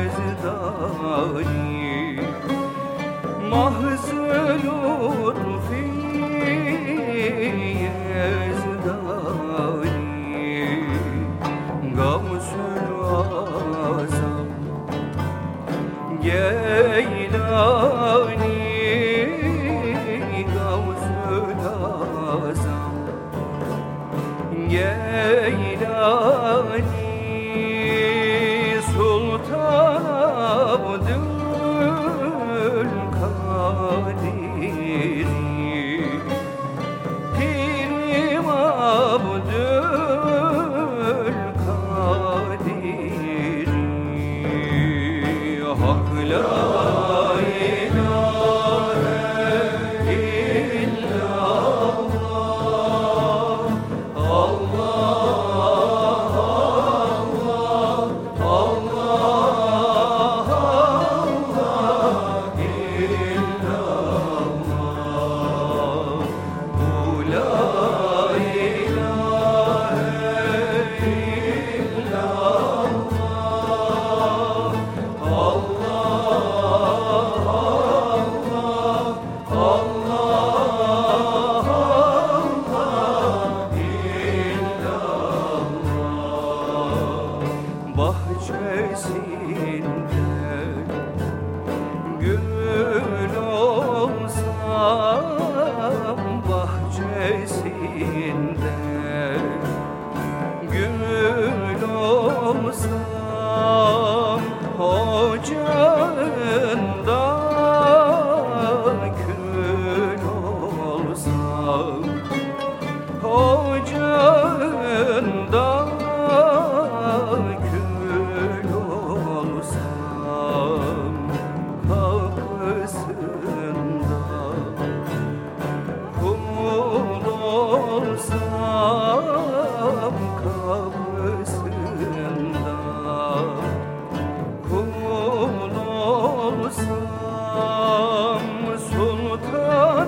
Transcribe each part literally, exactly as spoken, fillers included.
yezdani mahzunun fi yezdani Gavsul Azam Geylani Gavsul Azam Geylani Sultan Abdülkadir Pirim Abdülkadir Hak la ilahe illallah Allah bahçesinde gül olsam bahçesinde gül olsam ocağında kül olsam ocağında kül olsam kapısında kul olsam kapısında kul olsam Sultan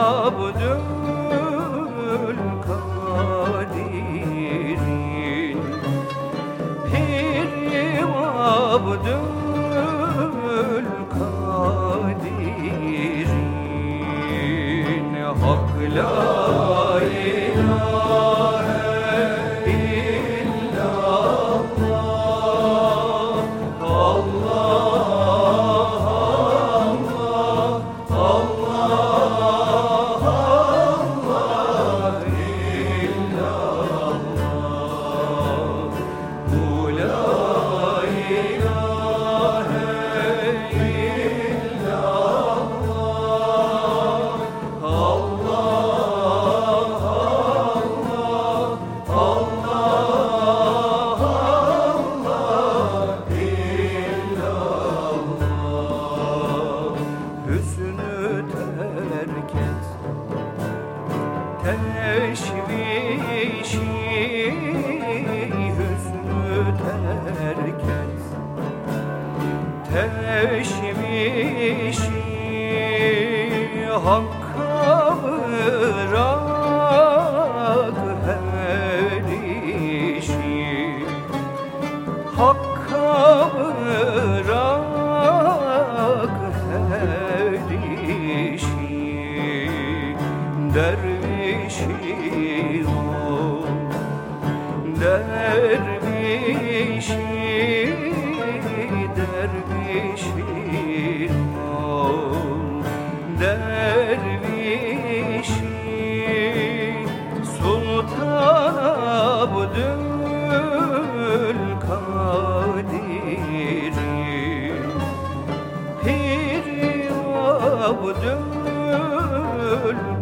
Abdülkadir'in Pirim Abdülkadir'in Hak la ilahe illallah Allah Allah illallah Bu la ilahe illallah Allah Hüsnü terk et teşvişi Hüsnü terk et teşvişi Hakka bırak her işi Hakka bırak her işi Dervişi ol Dervişi Dervişi ol Dervişi Sultan Abdülkadir'in Pirim Abdülkadir